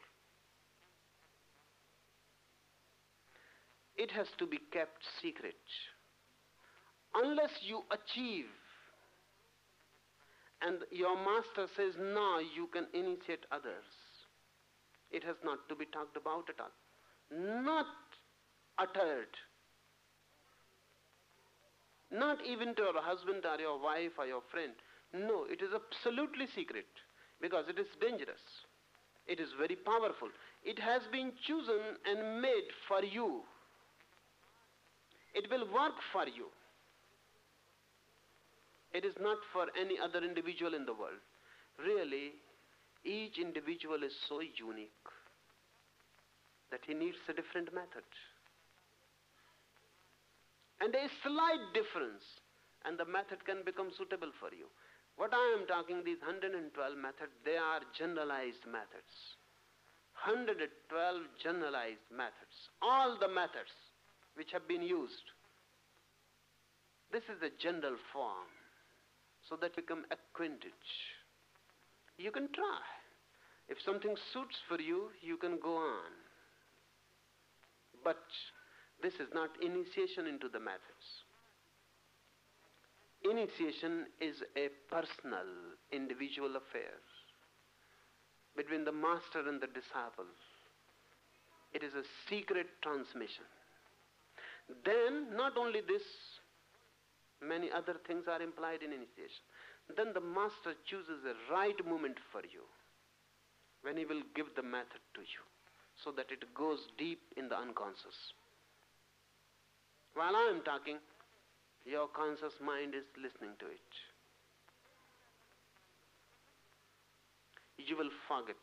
It has to be kept secret. Unless you achieve, and your master says, no, you can initiate others, it has not to be talked about at all. Not uttered. Not even to your husband or your wife or your friend. No, it is absolutely secret, because it is dangerous. It is very powerful. It has been chosen and made for you. It will work for you. It is not for any other individual in the world. Really, each individual is so unique that he needs a different method. And a slight difference, and the method can become suitable for you. What I am talking, these 112 methods, they are generalized methods. 112 generalized methods. All the methods which have been used. This is the general form, so that you become acquainted. You can try. If something suits for you, you can go on. But this is not initiation into the methods. Initiation is a personal, individual affair between the master and the disciple. It is a secret transmission. Then, not only this, many other things are implied in initiation. Then the master chooses a right moment for you, when he will give the method to you, so that it goes deep in the unconscious. While I am talking, your conscious mind is listening to it. You will forget.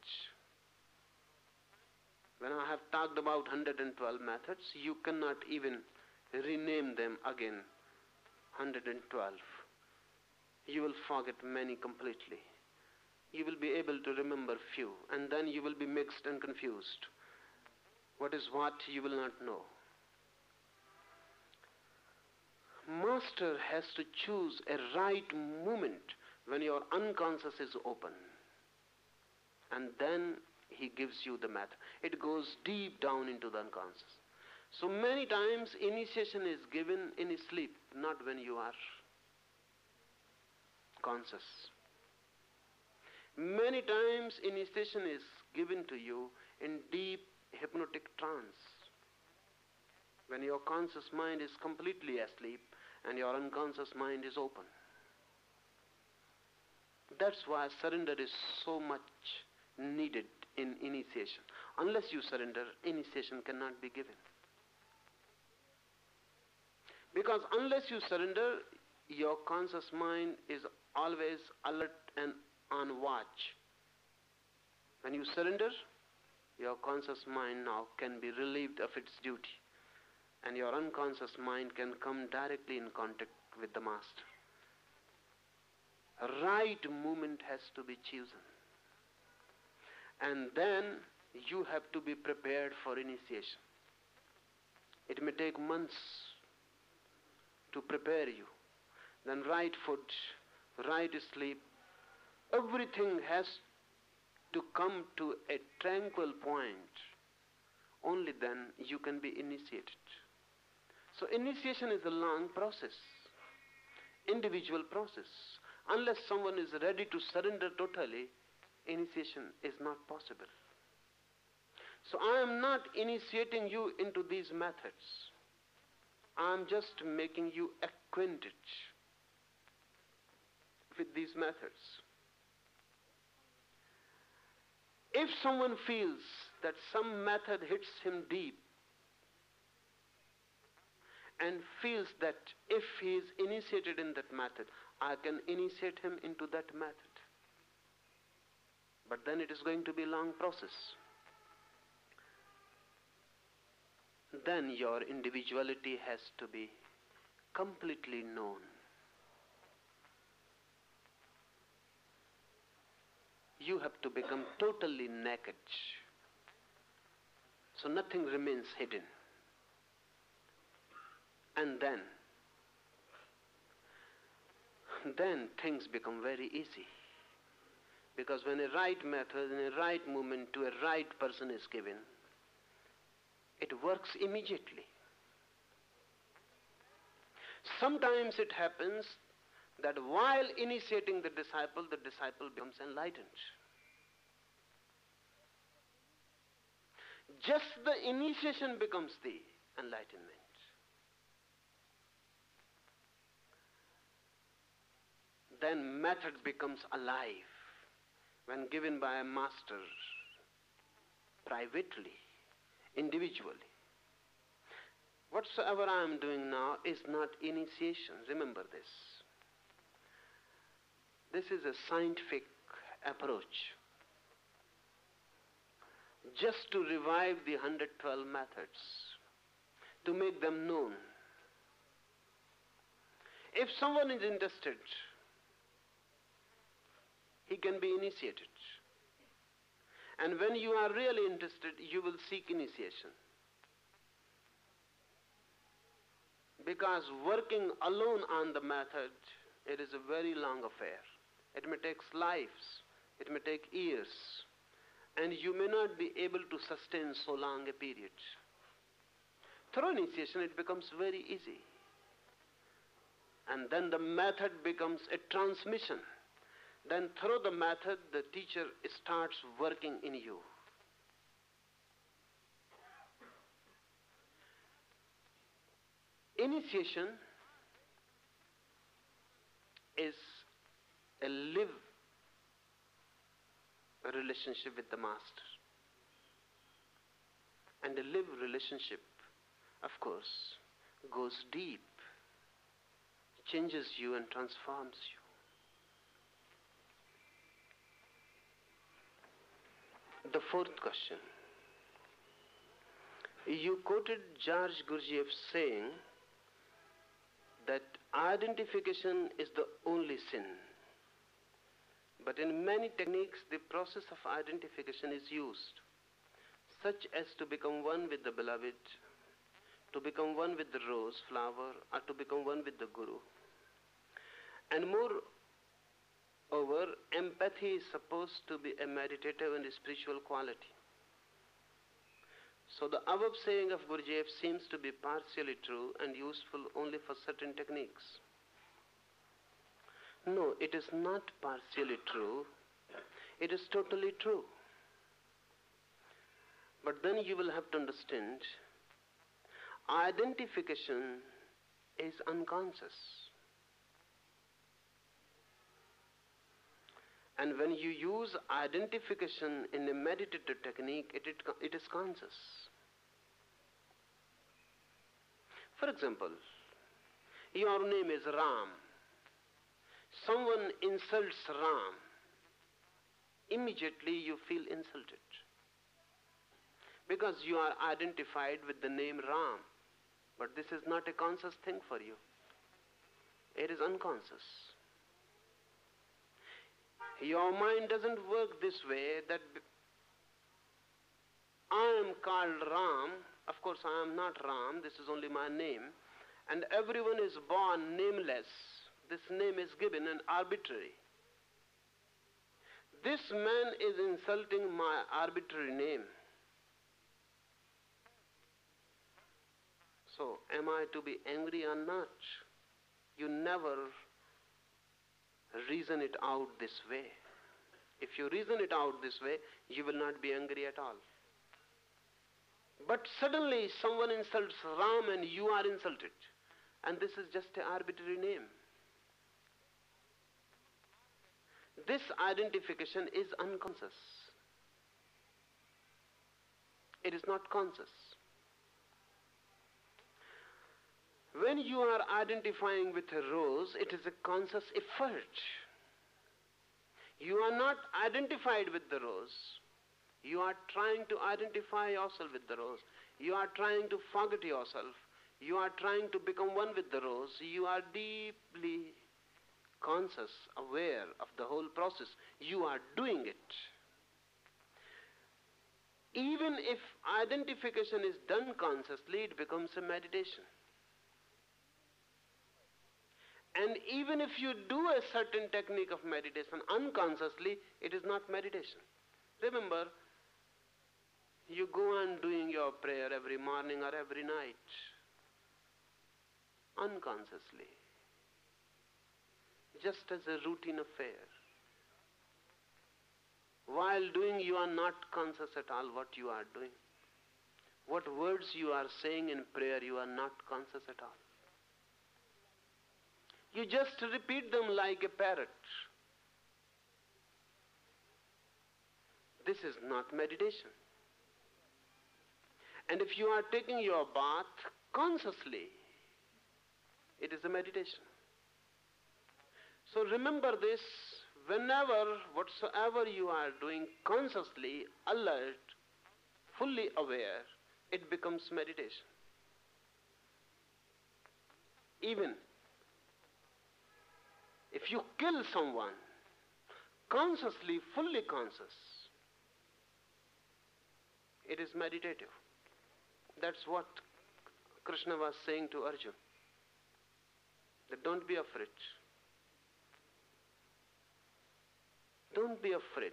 When I have talked about 112 methods, you cannot even rename them again. 112. You will forget many completely. You will be able to remember few, and then you will be mixed and confused. What is what, you will not know. Master has to choose a right moment when your unconscious is open, and then he gives you the method. It goes deep down into the unconscious. So many times initiation is given in sleep, not when you are conscious. Many times initiation is given to you in deep hypnotic trance, when your conscious mind is completely asleep and your unconscious mind is open. That's why surrender is so much needed in initiation. Unless you surrender, initiation cannot be given. Because unless you surrender, your conscious mind is always alert and on watch. When you surrender, your conscious mind now can be relieved of its duty, and your unconscious mind can come directly in contact with the master. A right moment has to be chosen. And then you have to be prepared for initiation. It may take months to prepare you. Then right food, right sleep, everything has to come to a tranquil point. Only then you can be initiated. So initiation is a long process, individual process. Unless someone is ready to surrender totally, initiation is not possible. So I am not initiating you into these methods. I am just making you acquainted with these methods. If someone feels that some method hits him deep, and feels that if he is initiated in that method, I can initiate him into that method. But then it is going to be a long process. Then your individuality has to be completely known. You have to become totally naked, so nothing remains hidden. And then things become very easy. Because when a right method and a right movement to a right person is given, it works immediately. Sometimes it happens that while initiating the disciple becomes enlightened. Just the initiation becomes the enlightenment. Then method becomes alive when given by a master privately, individually. Whatsoever I am doing now is not initiation. Remember this. This is a scientific approach. Just to revive the 112 methods, to make them known. If someone is interested, he can be initiated. And when you are really interested, you will seek initiation. Because working alone on the method, it is a very long affair. It may take lives, it may take years, and you may not be able to sustain so long a period. Through initiation, it becomes very easy. And then the method becomes a transmission. Then through the method, the teacher starts working in you. Initiation is a live relationship with the master. And a live relationship, of course, goes deep, changes you and transforms you. The fourth question. You quoted George Gurdjieff saying that identification is the only sin. But in many techniques, the process of identification is used, such as to become one with the beloved, to become one with the rose flower, or to become one with the Guru. And moreover, empathy is supposed to be a meditative and a spiritual quality. So the above saying of Gurdjieff seems to be partially true and useful only for certain techniques. No, it is not partially true. It is totally true. But then you will have to understand, identification is unconscious. And when you use identification in a meditative technique, it is conscious. For example, your name is Ram. Someone insults Ram. Immediately you feel insulted. Because you are identified with the name Ram. But this is not a conscious thing for you. It is unconscious. Your mind doesn't work this way that I am called Ram. Of course, I am not Ram. This is only my name. And everyone is born nameless. This name is given and arbitrary. This man is insulting my arbitrary name. So, am I to be angry or not? You never reason it out this way. If you reason it out this way, you will not be angry at all. But suddenly someone insults Ram and you are insulted. And this is just an arbitrary name. This identification is unconscious. It is not conscious. When you are identifying with a rose, it is a conscious effort. You are not identified with the rose. You are trying to identify yourself with the rose. You are trying to forget yourself. You are trying to become one with the rose. You are deeply conscious, aware of the whole process. You are doing it. Even if identification is done consciously, it becomes a meditation. And even if you do a certain technique of meditation unconsciously, it is not meditation. Remember, you go on doing your prayer every morning or every night, unconsciously, just as a routine affair. While doing, you are not conscious at all what you are doing. What words you are saying in prayer, you are not conscious at all. You just repeat them like a parrot. This is not meditation. And if you are taking your bath consciously, it is a meditation. So remember this, whenever, whatsoever you are doing consciously, alert, fully aware, it becomes meditation. Even if you kill someone, consciously, fully conscious, it is meditative. That's what Krishna was saying to Arjuna. That don't be afraid. Don't be afraid.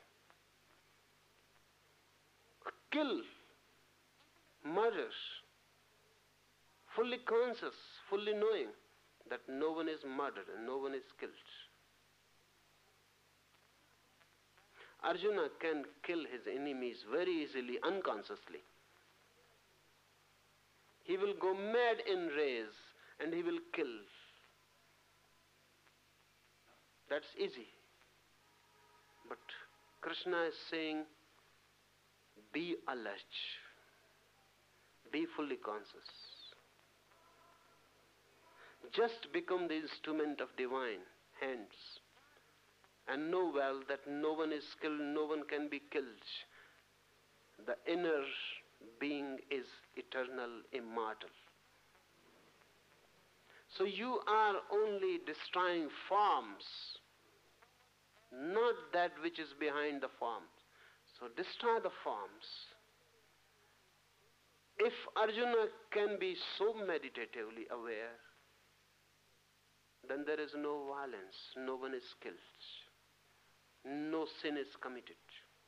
Kill, murder, fully conscious, fully knowing that no one is murdered and no one is killed. Arjuna can kill his enemies very easily, unconsciously. He will go mad in rage and he will kill. That's easy. But Krishna is saying, be alert. Be fully conscious. Just become the instrument of divine hands. And know well that no one is killed, no one can be killed. The inner being is eternal, immortal. So you are only destroying forms, not that which is behind the forms. So destroy the forms. If Arjuna can be so meditatively aware, then there is no violence, no one is killed, no sin is committed.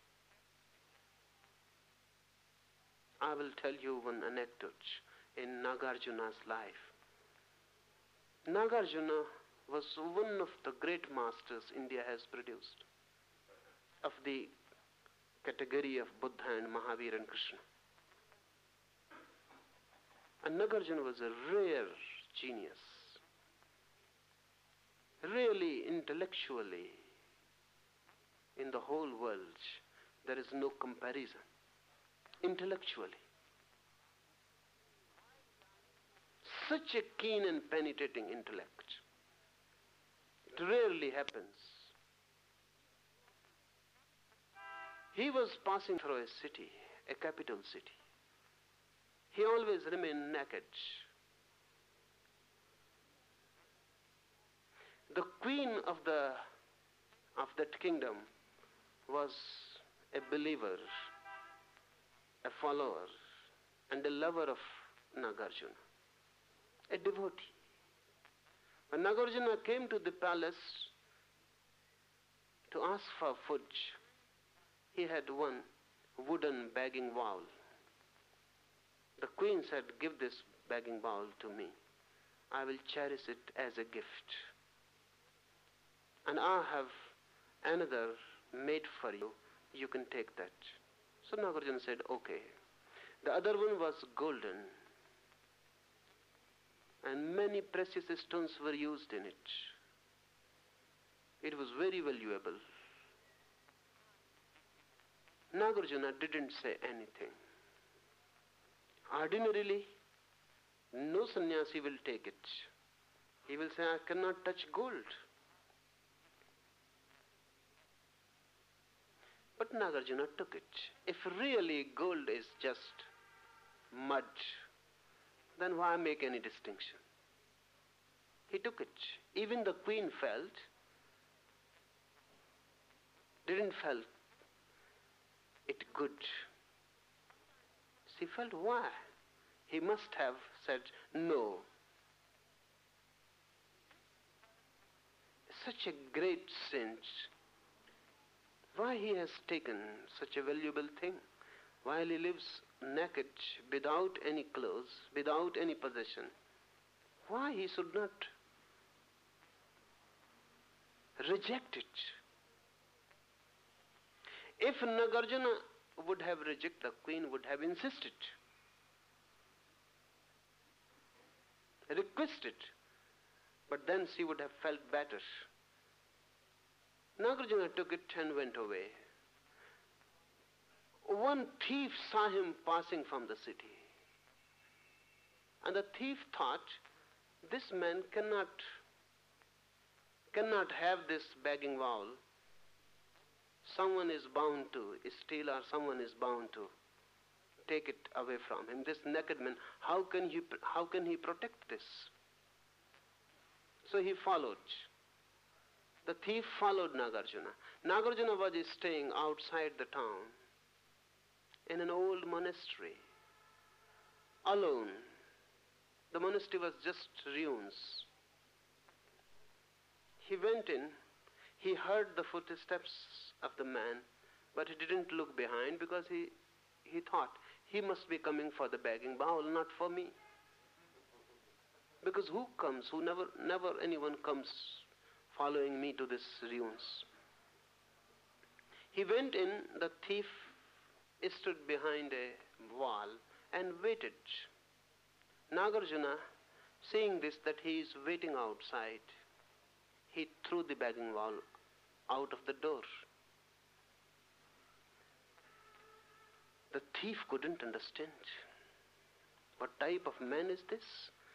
I will tell you one anecdote in Nagarjuna's life. Nagarjuna was one of the great masters India has produced, of the category of Buddha and Mahavir and Krishna. And Nagarjuna was a rare genius. Really, intellectually, in the whole world, there is no comparison. Intellectually. Such a keen and penetrating intellect. It rarely happens. He was passing through a city, a capital city. He always remained naked. The queen of that kingdom was a believer, a follower, and a lover of Nagarjuna, a devotee. When Nagarjuna came to the palace to ask for food, he had one wooden begging bowl. The queen said, "Give this begging bowl to me. I will cherish it as a gift. And I have another made for you. You can take that." So Nagarjuna said, "Okay." The other one was golden, and many precious stones were used in it. It was very valuable. Nagarjuna didn't say anything. Ordinarily, No sannyasi will take it. He will say, I cannot touch gold. But Nagarjuna took it. If really gold is just mud, then why make any distinction? He took it. Even the queen didn't felt it good. She felt why? He must have said no. Such a great saint. Why he has taken such a valuable thing? While he lives naked, without any clothes, without any possession, why he should not reject it? If Nagarjuna would have rejected, the queen would have insisted, requested, but then she would have felt better. Nagarjuna took it and went away. One thief saw him passing from the city. And the thief thought, this man cannot have this begging vow. Someone is bound to steal, or someone is bound to take it away from him. This naked man, how can he protect this? So he followed. The thief followed Nagarjuna. Nagarjuna was staying outside the town in an old monastery, alone. The monastery was just ruins. He went in, he heard the footsteps of the man, but he didn't look behind because he thought he must be coming for the begging bowl, not for me. Because never anyone comes following me to this ruins. He went in, the thief stood behind a wall and waited. Nagarjuna, seeing this, that he is waiting outside, he threw the begging bowl out of the door. The thief couldn't understand. What type of man is this?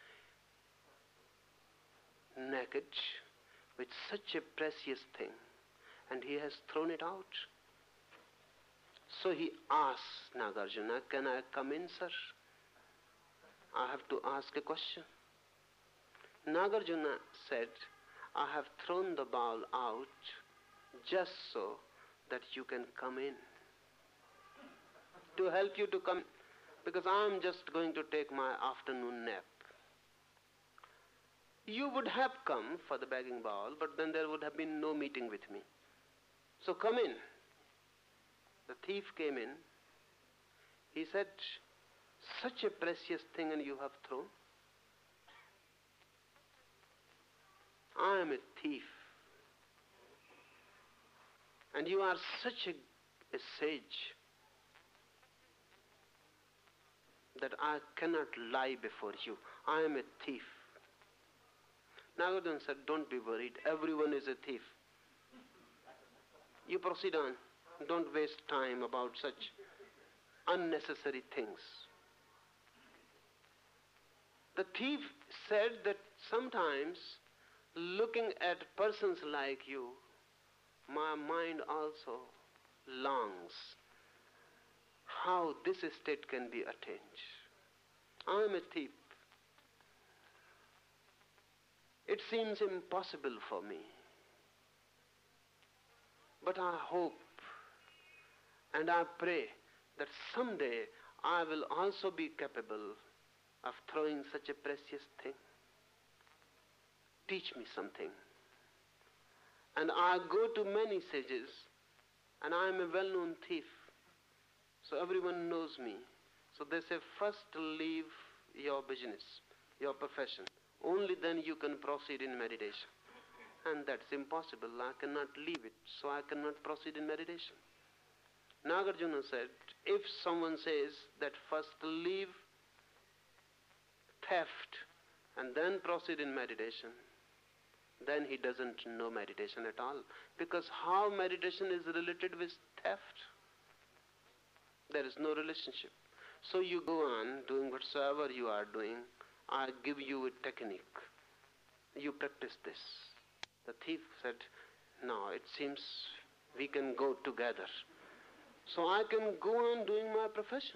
Naked, with such a precious thing, and he has thrown it out. So he asked Nagarjuna, can I come in, sir? I have to ask a question. Nagarjuna said, I have thrown the bowl out just so that you can come in. To help you to come, because I am just going to take my afternoon nap. You would have come for the begging bowl, but then there would have been no meeting with me. So come in. The thief came in. He said, such a precious thing and you have thrown. I am a thief. And you are such a sage that I cannot lie before you. I am a thief. Nagarjuna said, don't be worried. Everyone is a thief. You proceed on. Don't waste time about such unnecessary things. The thief said that sometimes, looking at persons like you, my mind also longs how this state can be attained. I am a thief. It seems impossible for me. But I hope and I pray that someday I will also be capable of throwing such a precious thing. Teach me something. And I go to many sages, and I am a well-known thief. So everyone knows me. So they say, first leave your business, your profession. Only then you can proceed in meditation. And that's impossible. I cannot leave it, so I cannot proceed in meditation. Nagarjuna said, if someone says that first leave theft and then proceed in meditation, then he doesn't know meditation at all. Because how meditation is related with theft? There is no relationship. So you go on doing whatsoever you are doing I give you a technique. You practice this. The thief said, no, it seems we can go together. So I can go on doing my profession.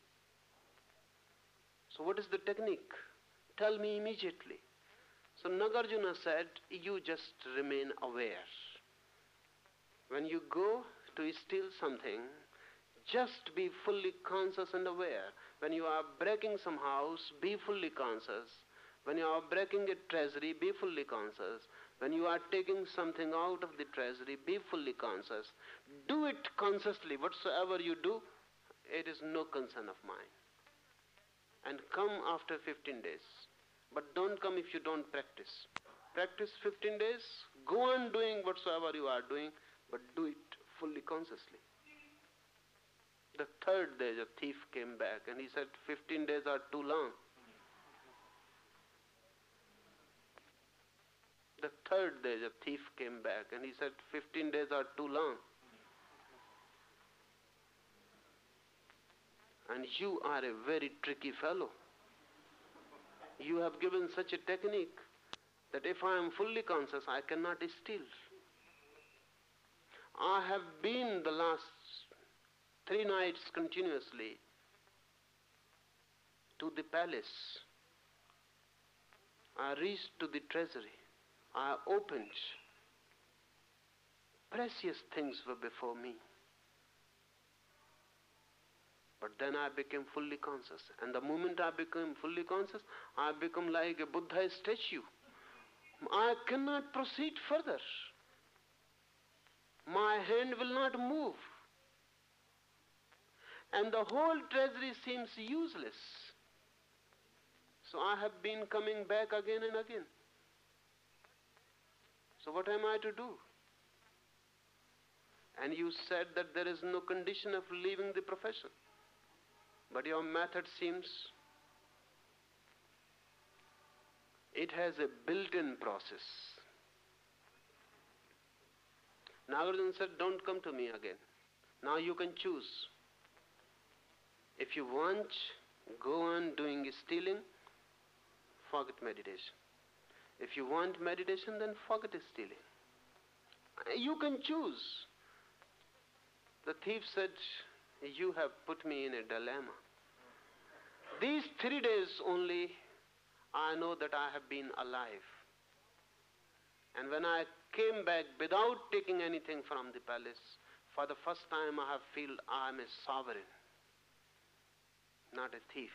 So what is the technique? Tell me immediately. So Nagarjuna said, you just remain aware. When you go to steal something, just be fully conscious and aware. When you are breaking some house, be fully conscious. When you are breaking a treasury, be fully conscious. When you are taking something out of the treasury, be fully conscious. Do it consciously. Whatsoever you do, it is no concern of mine. And come after 15 days. But don't come if you don't practice. Practice 15 days, go on doing whatsoever you are doing, but do it fully consciously. The third day the thief came back and he said, 15 days are too long. The third day the thief came back and he said, 15 days are too long. And you are a very tricky fellow. You have given such a technique that if I am fully conscious, I cannot steal. I have been the last 3 nights continuously to the palace. I reached to the treasury. I opened. Precious things were before me. But then I became fully conscious. And the moment I became fully conscious, I become like a Buddha statue. I cannot proceed further. My hand will not move. And the whole treasury seems useless. So I have been coming back again and again. So what am I to do? And you said that there is no condition of leaving the profession. But your method seems it has a built-in process. Nagarjuna said, don't come to me again. Now you can choose. If you want, go on doing stealing, forget meditation. If you want meditation, then forget stealing. You can choose. The thief said, you have put me in a dilemma. These 3 days only, I know that I have been alive. And when I came back without taking anything from the palace, for the first time I have felt I am a sovereign, not a thief.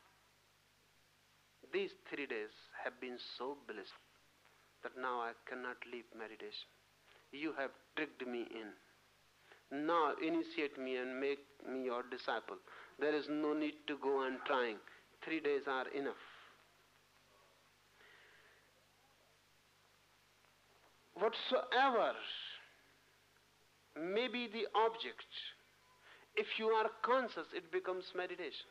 These 3 days have been so blissful that now I cannot leave meditation. You have tricked me in. Now initiate me and make me your disciple. There is no need to go on trying. 3 days are enough. Whatsoever may be the object, if you are conscious, it becomes meditation.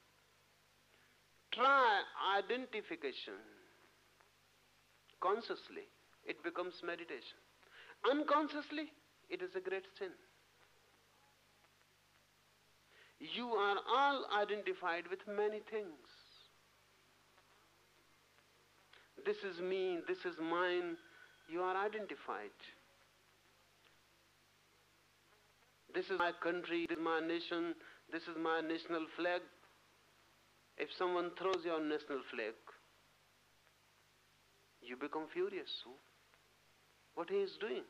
Try identification consciously, it becomes meditation. Unconsciously, it is a great sin. You are all identified with many things. This is me, this is mine. You are identified. This is my country, this is my nation, this is my national flag. If someone throws your national flag, you become furious. What he is doing?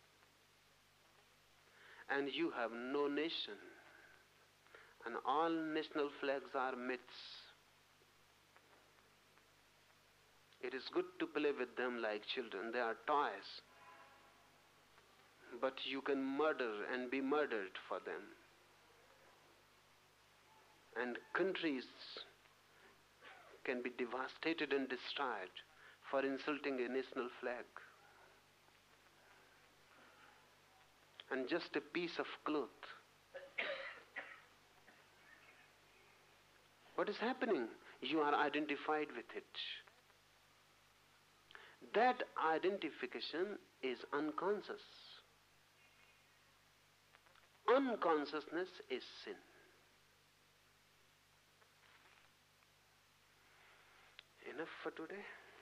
And you have no nation. And all national flags are myths. It is good to play with them like children. They are toys. But you can murder and be murdered for them. And countries can be devastated and destroyed for insulting a national flag. And just a piece of cloth. What is happening? You are identified with it. That identification is unconscious. Unconsciousness is sin. enough for today?